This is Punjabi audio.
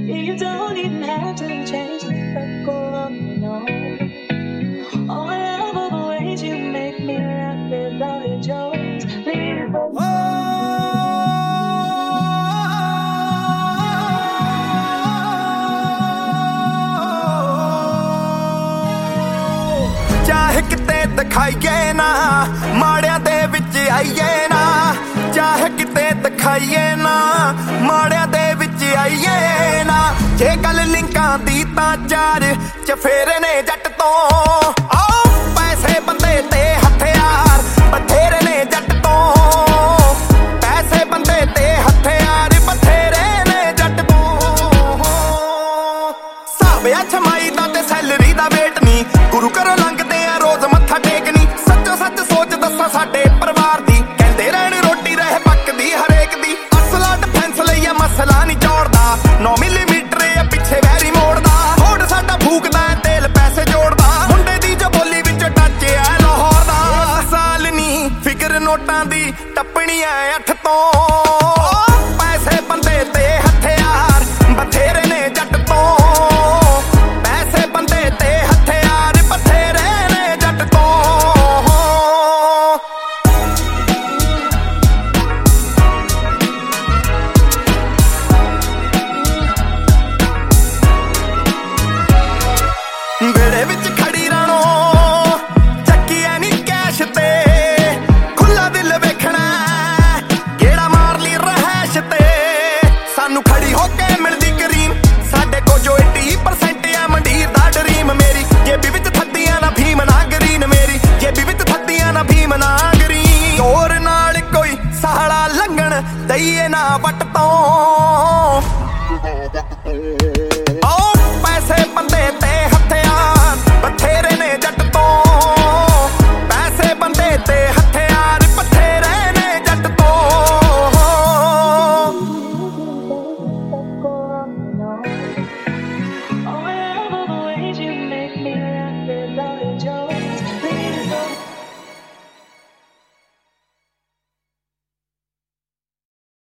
You don't even have to change the circle, no. Oh, I love all the ways you make me laugh with all your jokes. ਚਾਹੇ ਕਿਤੇ ਦਿਖਾਈਏ ਨਾ ਮਾੜਿਆਂ ਦੇ ਵਿੱਚ ਆਈਏ ਨਾ, ਚਾਹੇ ਕਿਤੇ ਦਿਖਾਈਏ ਨਾ ਮਾੜਿਆਂ ਦੇ ਵਿੱਚ ਆਈਏ ਨਾ। ਜੇ ਗੱਲ ਲਿੰਕਾਂ ਦੀ ਤਾਂ ਚਾਰ ਚਫੇਰੇ ਨੇ ਜੱਟ ਤੋਂ, ਆਓ ਪੈਸੇ ਬੰਦੇ ਤੇ ਹਥਿਆਰ ਬਥੇਰੇ ਨੇ ਜੱਟ ਤੋਂ, ਪੈਸੇ ਬੰਦੇ ਤੇ ਹਥਿਆਰ ਬਥੇਰੇ ਨੇ ਜੱਟ ਤੋਂ। ਸਾਬਿਆ ਛਮਾਈ ਦਾ ਤੇ ਸੈਲਰੀ ਦਾ ਵੇਟ ਨਹੀਂ, ਗੁਰੂ ਘਰੋਂ ਲੰਘਦੇ ਆ ਰੋਜ਼ ਮੱਥਾ ਟੇਕਣੀ। ਸੱਚੋ ਸੱਚ ਸੋਚ ਦੱਸਾਂ ਸਾਡੇ ਪਰਿਵਾਰ ਦੀ, ਕਹਿੰਦੇ ਰਹਿਣ ਰੋਟੀ ਰਹੇ ਪੱਕਦੀ ਹਰੇਕ ਦੀ। ਅਸਲਾ ਡਿਫੈਂਸ ਲਈ ਆ ਮਸਲਾ ਨਹੀਂ ਚੋੜਦਾ, 9